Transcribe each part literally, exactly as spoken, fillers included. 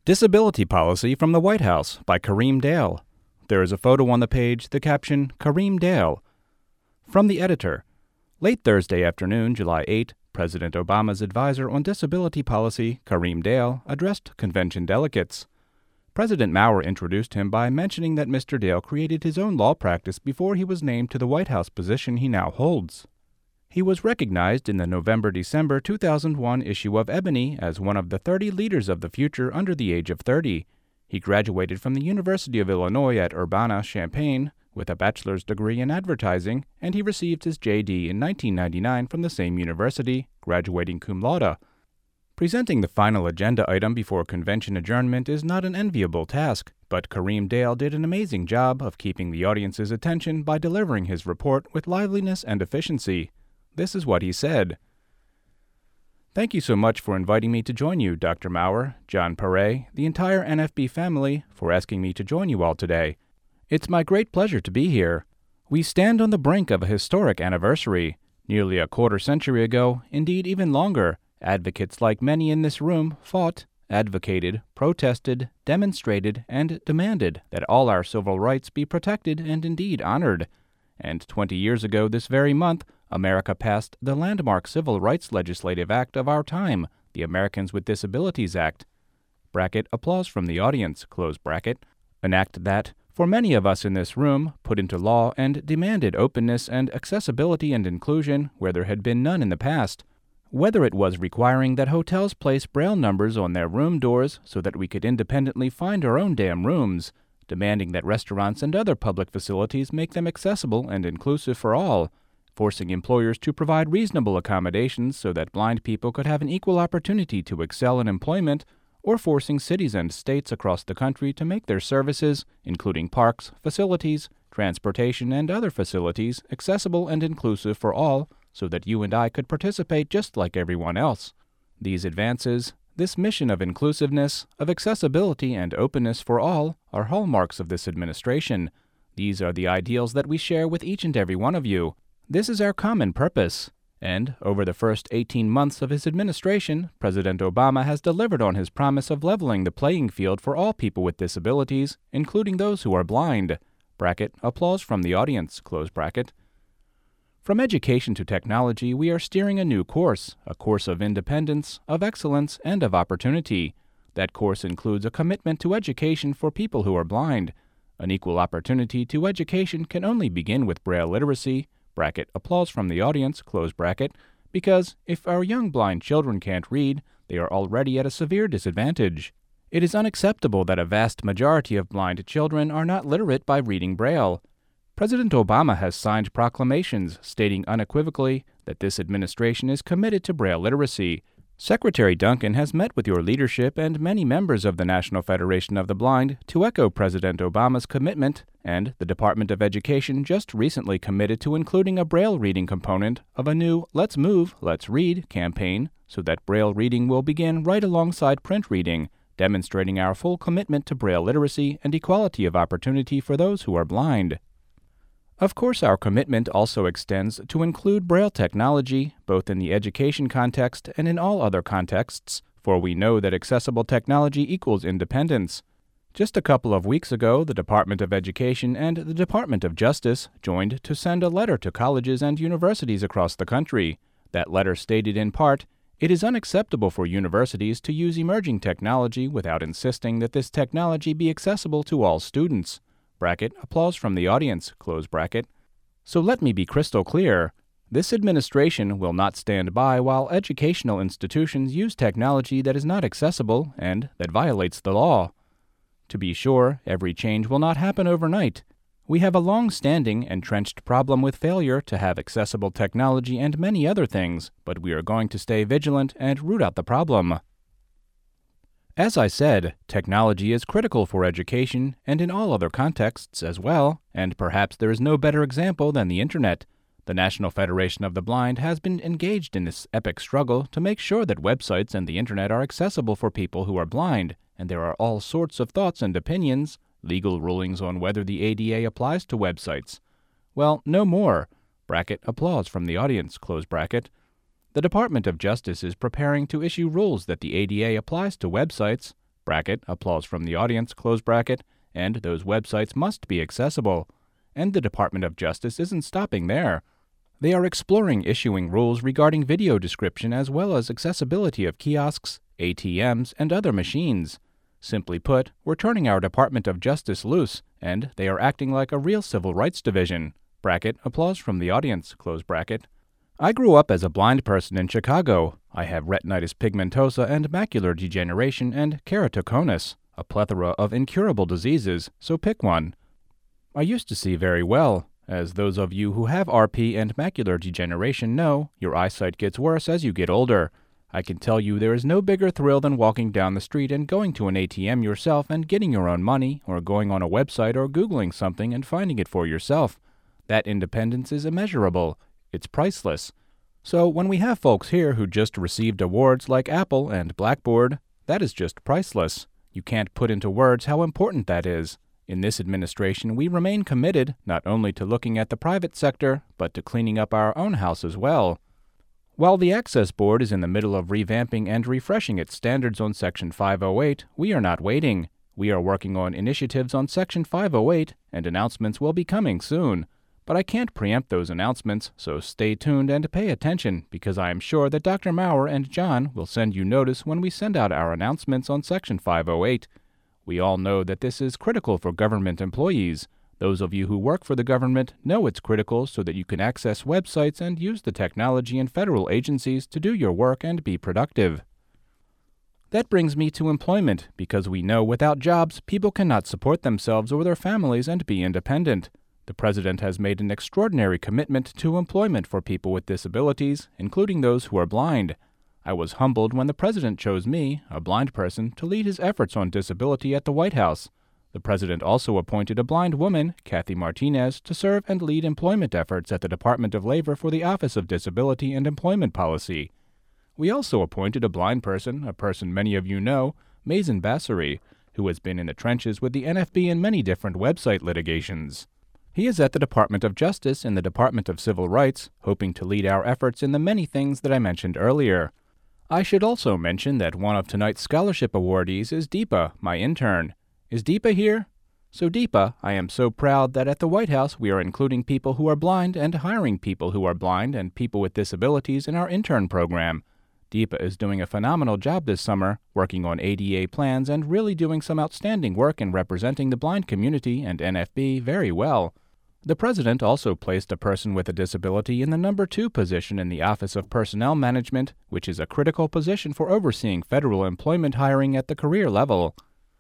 Disability Policy from the White House by Kareem Dale. There is a photo on the page, the caption, Kareem Dale. From the editor. Late Thursday afternoon, July eighth, President Obama's advisor on disability policy, Kareem Dale, addressed convention delegates. President Maurer introduced him by mentioning that Mister Dale created his own law practice before he was named to the White House position he now holds. He was recognized in the November December two thousand one issue of Ebony as one of the thirty leaders of the future under the age of thirty. He graduated from the University of Illinois at Urbana-Champaign with a bachelor's degree in advertising, and he received his J D in nineteen ninety-nine from the same university, graduating cum laude. Presenting the final agenda item before convention adjournment is not an enviable task, but Kareem Dale did an amazing job of keeping the audience's attention by delivering his report with liveliness and efficiency. This is what he said. Thank you so much for inviting me to join you, Doctor Maurer, John Perret, the entire N F B family, for asking me to join you all today. It's my great pleasure to be here. We stand on the brink of a historic anniversary. Nearly a quarter century ago, indeed even longer, advocates like many in this room fought, advocated, protested, demonstrated, and demanded that all our civil rights be protected and indeed honored. And twenty years ago this very month, America passed the landmark civil rights legislative act of our time, the Americans with Disabilities Act. Bracket applause from the audience, close bracket. An act that, for many of us in this room, put into law and demanded openness and accessibility and inclusion where there had been none in the past. Whether it was requiring that hotels place braille numbers on their room doors so that we could independently find our own damn rooms, demanding that restaurants and other public facilities make them accessible and inclusive for all, forcing employers to provide reasonable accommodations so that blind people could have an equal opportunity to excel in employment, or forcing cities and states across the country to make their services, including parks, facilities, transportation, and other facilities, accessible and inclusive for all, so that you and I could participate just like everyone else. These advances, this mission of inclusiveness, of accessibility and openness for all, are hallmarks of this administration. These are the ideals that we share with each and every one of you. This is our common purpose. And, over the first eighteen months of his administration, President Obama has delivered on his promise of leveling the playing field for all people with disabilities, including those who are blind. Bracket, applause from the audience, close bracket. From education to technology, we are steering a new course, a course of independence, of excellence, and of opportunity. That course includes a commitment to education for people who are blind. An equal opportunity to education can only begin with Braille literacy, bracket, applause from the audience, close bracket, because if our young blind children can't read, they are already at a severe disadvantage. It is unacceptable that a vast majority of blind children are not literate by reading Braille. President Obama has signed proclamations stating unequivocally that this administration is committed to Braille literacy. Secretary Duncan has met with your leadership and many members of the National Federation of the Blind to echo President Obama's commitment, and the Department of Education just recently committed to including a Braille reading component of a new Let's Move, Let's Read campaign so that Braille reading will begin right alongside print reading, demonstrating our full commitment to Braille literacy and equality of opportunity for those who are blind. Of course, our commitment also extends to include Braille technology, both in the education context and in all other contexts, for we know that accessible technology equals independence. Just a couple of weeks ago, the Department of Education and the Department of Justice joined to send a letter to colleges and universities across the country. That letter stated in part, "It is unacceptable for universities to use emerging technology without insisting that this technology be accessible to all students." Bracket, applause from the audience, close bracket. So let me be crystal clear. This administration will not stand by while educational institutions use technology that is not accessible and that violates the law. To be sure, every change will not happen overnight. We have a long-standing, entrenched problem with failure to have accessible technology and many other things, but we are going to stay vigilant and root out the problem. As I said, technology is critical for education and in all other contexts as well, and perhaps there is no better example than the Internet. The National Federation of the Blind has been engaged in this epic struggle to make sure that websites and the Internet are accessible for people who are blind, and there are all sorts of thoughts and opinions, legal rulings on whether the A D A applies to websites. Well, no more. Bracket, applause from the audience, close bracket. The Department of Justice is preparing to issue rules that the A D A applies to websites, bracket, applause from the audience, close bracket, and those websites must be accessible. And the Department of Justice isn't stopping there. They are exploring issuing rules regarding video description as well as accessibility of kiosks, A T Ms, and other machines. Simply put, we're turning our Department of Justice loose, and they are acting like a real civil rights division. Bracket, applause from the audience, close bracket. I grew up as a blind person in Chicago. I have retinitis pigmentosa and macular degeneration and keratoconus, a plethora of incurable diseases, so pick one. I used to see very well. As those of you who have R P and macular degeneration know, your eyesight gets worse as you get older. I can tell you there is no bigger thrill than walking down the street and going to an A T M yourself and getting your own money, or going on a website or Googling something and finding it for yourself. That independence is immeasurable. It's priceless. So when we have folks here who just received awards like Apple and Blackboard, that is just priceless. You can't put into words how important that is. In this administration, we remain committed not only to looking at the private sector, but to cleaning up our own house as well. While the Access Board is in the middle of revamping and refreshing its standards on Section five oh eight, we are not waiting. We are working on initiatives on Section five oh eight, and announcements will be coming soon. But I can't preempt those announcements, so stay tuned and pay attention, because I am sure that Doctor Maurer and John will send you notice when we send out our announcements on Section five oh eight. We all know that this is critical for government employees. Those of you who work for the government know it's critical so that you can access websites and use the technology in federal agencies to do your work and be productive. That brings me to employment, because we know without jobs, people cannot support themselves or their families and be independent. The President has made an extraordinary commitment to employment for people with disabilities, including those who are blind. I was humbled when the President chose me, a blind person, to lead his efforts on disability at the White House. The President also appointed a blind woman, Kathy Martinez, to serve and lead employment efforts at the Department of Labor for the Office of Disability and Employment Policy. We also appointed a blind person, a person many of you know, Mazen Bassari, who has been in the trenches with the N F B in many different website litigations. He is at the Department of Justice in the Department of Civil Rights, hoping to lead our efforts in the many things that I mentioned earlier. I should also mention that one of tonight's scholarship awardees is Deepa, my intern. Is Deepa here? So Deepa, I am so proud that at the White House we are including people who are blind and hiring people who are blind and people with disabilities in our intern program. Deepa is doing a phenomenal job this summer, working on A D A plans and really doing some outstanding work in representing the blind community and N F B very well. The President also placed a person with a disability in the number two position in the Office of Personnel Management, which is a critical position for overseeing federal employment hiring at the career level.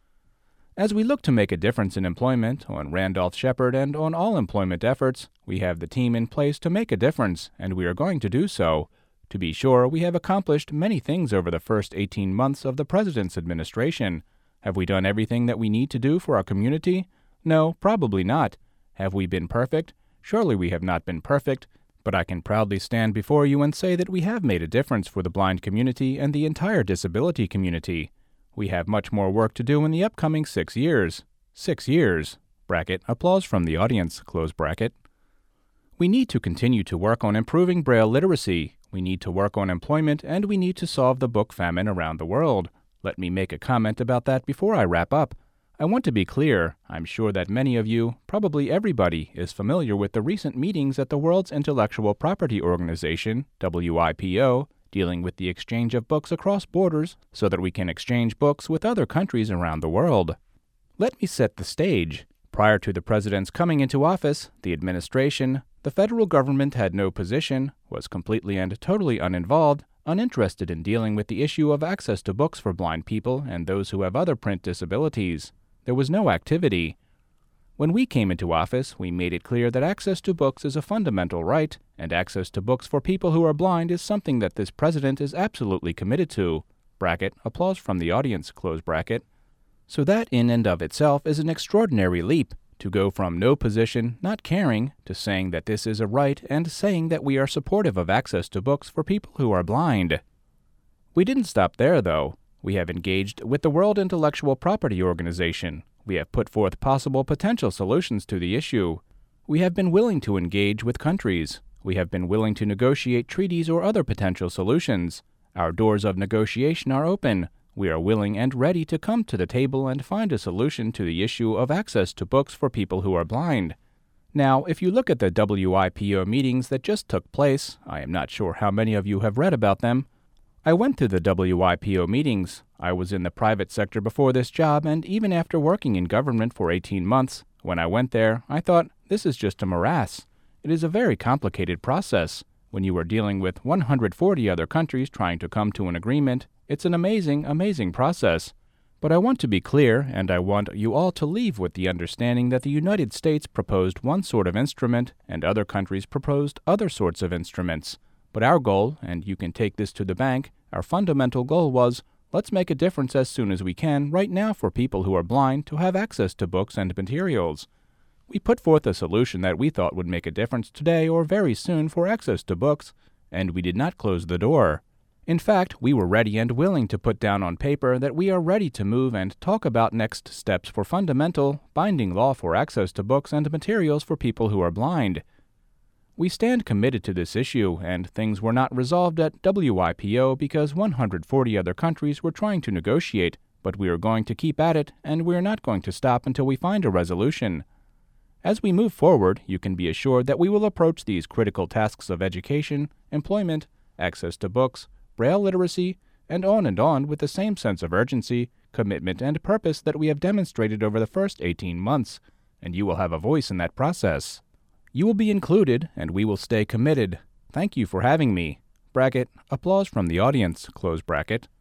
As we look to make a difference in employment, on Randolph-Sheppard and on all employment efforts, we have the team in place to make a difference, and we are going to do so. To be sure, we have accomplished many things over the first eighteen months of the President's administration. Have we done everything that we need to do for our community? No, probably not. Have we been perfect? Surely we have not been perfect, but I can proudly stand before you and say that we have made a difference for the blind community and the entire disability community. We have much more work to do in the upcoming six years. Six years. Bracket, applause from the audience, close bracket. We need to continue to work on improving Braille literacy. We need to work on employment, and we need to solve the book famine around the world. Let me make a comment about that before I wrap up. I want to be clear. I'm sure that many of you, probably everybody, is familiar with the recent meetings at the World's Intellectual Property Organization, W I P O, dealing with the exchange of books across borders so that we can exchange books with other countries around the world. Let me set the stage. Prior to the President's coming into office, the administration, the federal government had no position, was completely and totally uninvolved, uninterested in dealing with the issue of access to books for blind people and those who have other print disabilities. There was no activity. When we came into office, we made it clear that access to books is a fundamental right, and access to books for people who are blind is something that this President is absolutely committed to. Bracket, applause from the audience, close bracket. So that in and of itself is an extraordinary leap, to go from no position, not caring, to saying that this is a right and saying that we are supportive of access to books for people who are blind. We didn't stop there, though. We have engaged with the World Intellectual Property Organization. We have put forth possible potential solutions to the issue. We have been willing to engage with countries. We have been willing to negotiate treaties or other potential solutions. Our doors of negotiation are open. We are willing and ready to come to the table and find a solution to the issue of access to books for people who are blind. Now, if you look at the W I P O meetings that just took place, I am not sure how many of you have read about them. I went to the W I P O meetings. I was in the private sector before this job, and even after working in government for eighteen months, when I went there, I thought, this is just a morass. It is a very complicated process. When you are dealing with one hundred forty other countries trying to come to an agreement, it's an amazing, amazing process. But I want to be clear, and I want you all to leave with the understanding that the United States proposed one sort of instrument, and other countries proposed other sorts of instruments. But our goal, and you can take this to the bank, our fundamental goal was, let's make a difference as soon as we can right now for people who are blind to have access to books and materials. We put forth a solution that we thought would make a difference today or very soon for access to books, and we did not close the door. In fact, we were ready and willing to put down on paper that we are ready to move and talk about next steps for fundamental, binding law for access to books and materials for people who are blind. We stand committed to this issue, and things were not resolved at W I P O because one hundred forty other countries were trying to negotiate, but we are going to keep at it, and we are not going to stop until we find a resolution. As we move forward, you can be assured that we will approach these critical tasks of education, employment, access to books, Braille literacy, and on and on with the same sense of urgency, commitment, and purpose that we have demonstrated over the first eighteen months, and you will have a voice in that process. You will be included, and we will stay committed. Thank you for having me. Bracket, applause from the audience, close bracket.